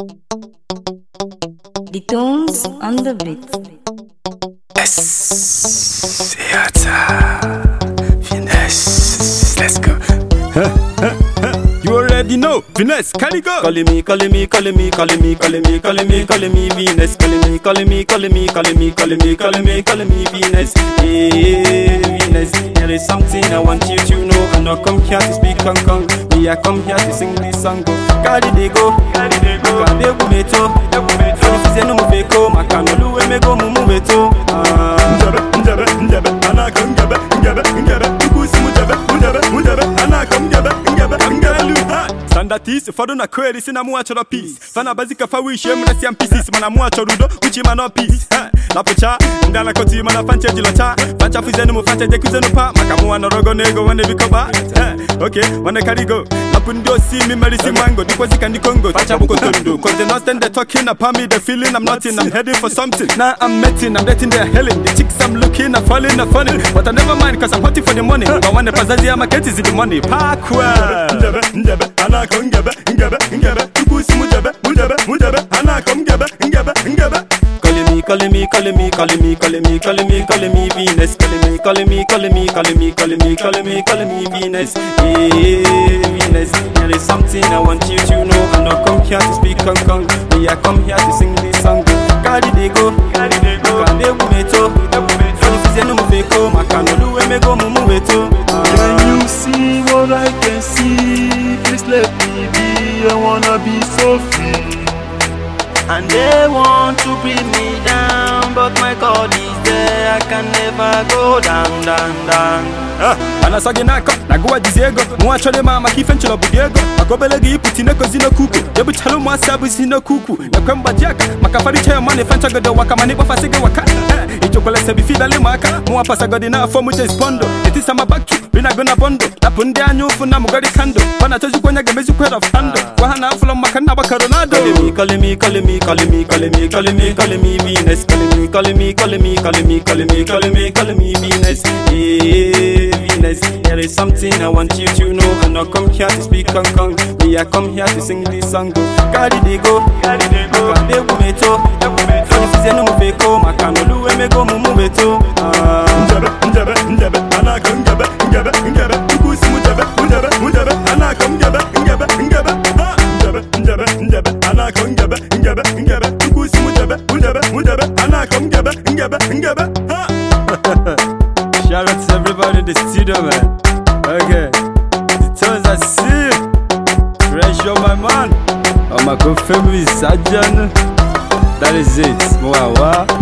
The tones on the beat. Finesse, let's go. You already know, finesse, carry go. Calling me, Venus. Calling me, Venus. Hey, Venus, there is something I want you to know. I not come here to speak Kong. Me, I come here to sing this song. Carry they go. Kande kumeto. Fize no mufeko. Makanolu we me go mumuweto. Njabe, anaka njabe. Kukusi mujabe, anaka njabe. Sandatis, fado na kweli sina muacho na peace. Fana bazika fawishe mna siam pieces. Mana muacho rudo, uchi mana peace. La pocha, ndana koti mana fanche jilocha. Fancha fizenu mu fanche dekuzenu pa. Makamu anorogo nego wande bikoba. Okay, wande karigo. Lapundo see me marisi mango. Dikwazika ni Congo. Fancha buko tondo. Cause they not stand there talking about me. They feeling I'm nothing. I'm heading for something. Now I'm meeting, I'm dating, they're hailing. The chicks I'm looking, I'm falling, I'm funny. But I never mind cause I'm hunting for the money. But when the pazazi I'm is the money. Parkwell. Njabe, anaka njabe. Kukusi mujabe, anaka njabe. Calling me, Venus. Calling me, Venus. Hey, Venus, there is something I want you to know. I not come here to speak Kong. Me, I come here to sing this song. Carry they go. Kande kumeto. Fize no mufeko. Makanolu we me go mumuweto. Can you see what I can see? Please let me be. I wanna be so free. And they want to bring me down, but my God is there. I can never go down. Anasaginako, naguwa diziego. Muachole mama kifenchelo budiego. Makobelegi iputineko zino kuku. Yebu chalo mwasabu zino kuku. Nakwemba jaka, makafari chayo mane fancha godo waka mani bofasege waka. Ichokwele sebi fida limaka. Muapasa godina fomu jes bondo. Etisa mabaktu, bina gona bondo. Napunde anyufu na mugari kando. Pana toju kwenye gemezu kwera fando. Wahana afula makana baka Ronaldo. Calling me, Venus. Calling me, Venus. Hey, Venus, there is something I want you to know. I not come here to speak Kong. Me, I come here to sing this song. Carry they go. Kande kumeto. Fize no mufeko. Makanolu we me go mumuweto. Njabe, anaka njabe. Kukusi mujabe, anaka njabe. Njabe, anaka njabe. Kukusi mujabe, anaka njabe. Shout out to everybody in the studio, man. Okay, the tones I see. Fresh on my man. Oh my good family, Sajan. That is it. Wow.